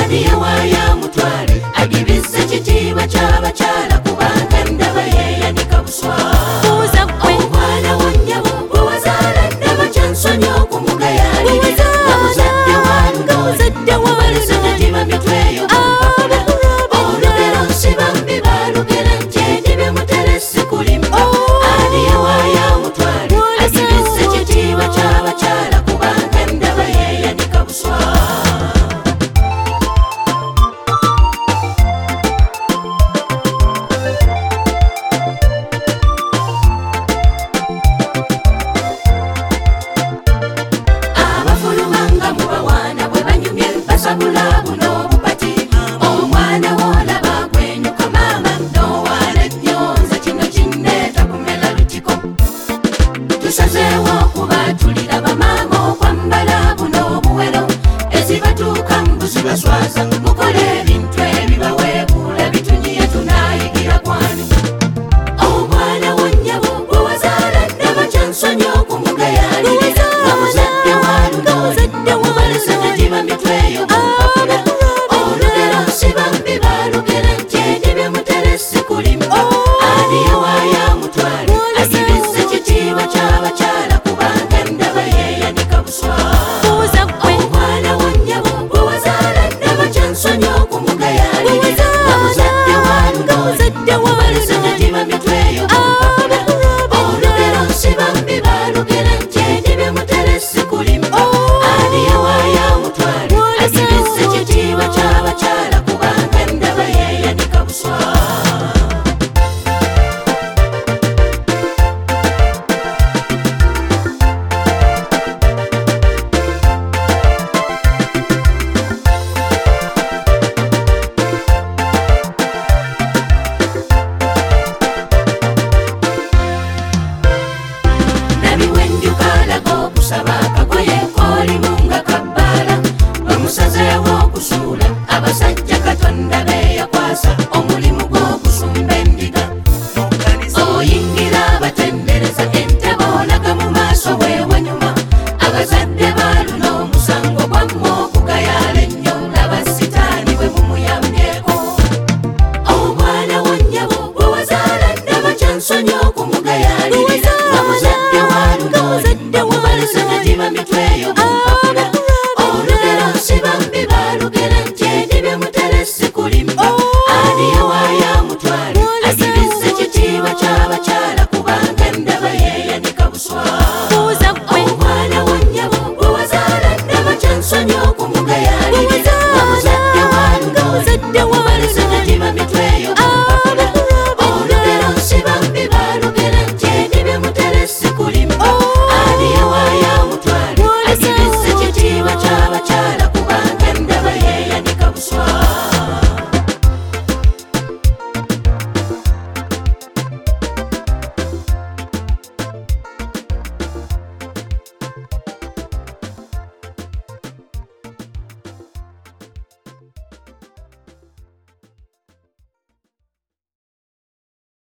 ani yawaya mutwale agibize kitiibwa ky'abakyala kubanga ndaba yeeyanika buswa omwana wa nnyabo gwe wazaala ndaba kyansonyi okumugayaalirira bamuzadde walundoole mubalise tetima mitweyo kumpapula olugero nsibambi balugera nti edibye muteresi kulimba ani yawaya mutwale agibize kitiibwa ky'abakyala kubanga ndaba yeeyanika buswa basabula buno bupati omwana wolaba gwenyuka maama nowala nyonza kino kinneeta kumela lutiko tusazeewo okuba tulira bamaama okwambala buno buwero ezibatuuka mbuzi baswaza mukole ebintu ebibaweebuula bitunyiye tunaayigira kwani omwana wa nnyabo gwe wazaala ndaba kyansonyi okumugayaalirira bamuzadde walundoole mubalise tetima mitweyo abasajja katonda beyakwasa